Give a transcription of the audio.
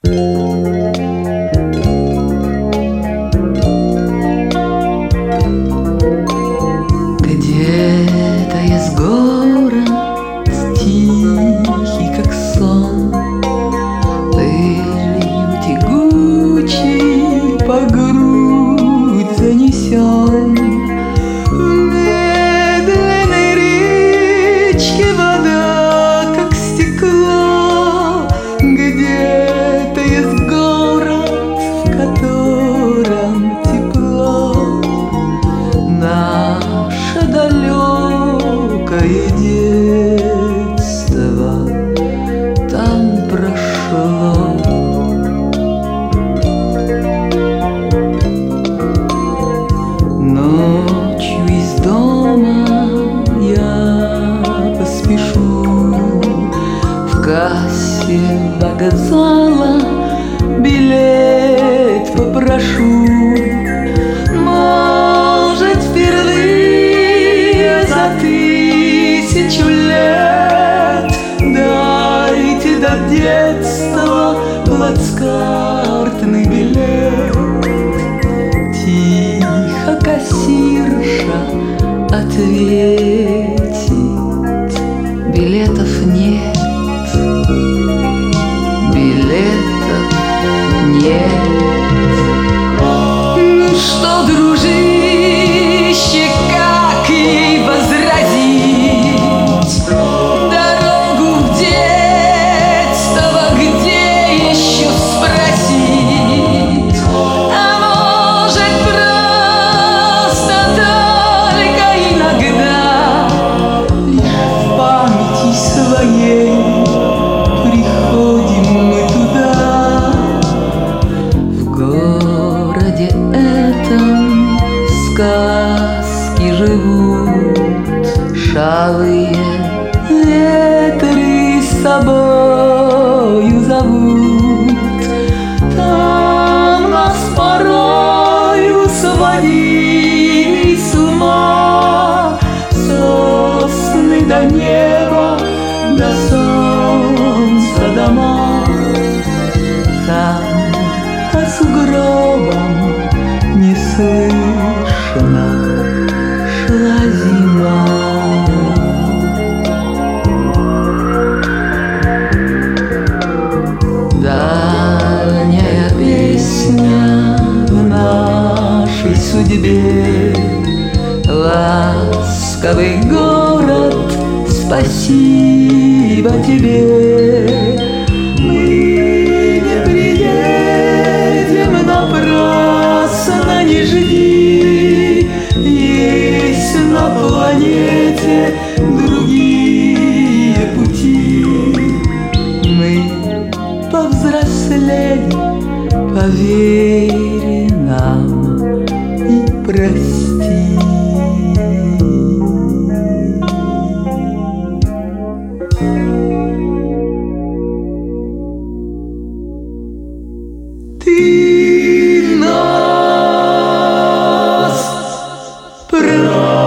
Где-то есть город тихий, как сон, пылью тягучей по грудь занесен. В медленной речке вода, как стекло. Где-то есть город, в котором тепло. Наше далекое детство там прошло. Ночью из дома я поспешу, в кассе вокзала билет попрошу. Может, впервые за 1000 лет дайте до детства плацкартный билет. Тихо кассирша ответит: билетов нет, билетов нет. Ну что, дружище, как ей возразить? Дорогу в детство где еще спросить? А может, просто только иногда лишь в памяти своей приходим мы туда. В городе этом сказки живут, шалые ветры с собою зовут. Там нас порою сводили с ума сосны до неба, до солнца дома. Там по сугробам неслышно шла зима. Дальняя песня в нашей судьбе, ласковый город, спасибо тебе. Мы не приедем напрасно, не жди, есть на планете другие пути. Мы повзрослели, поверь нам и прости. Ты нас прости.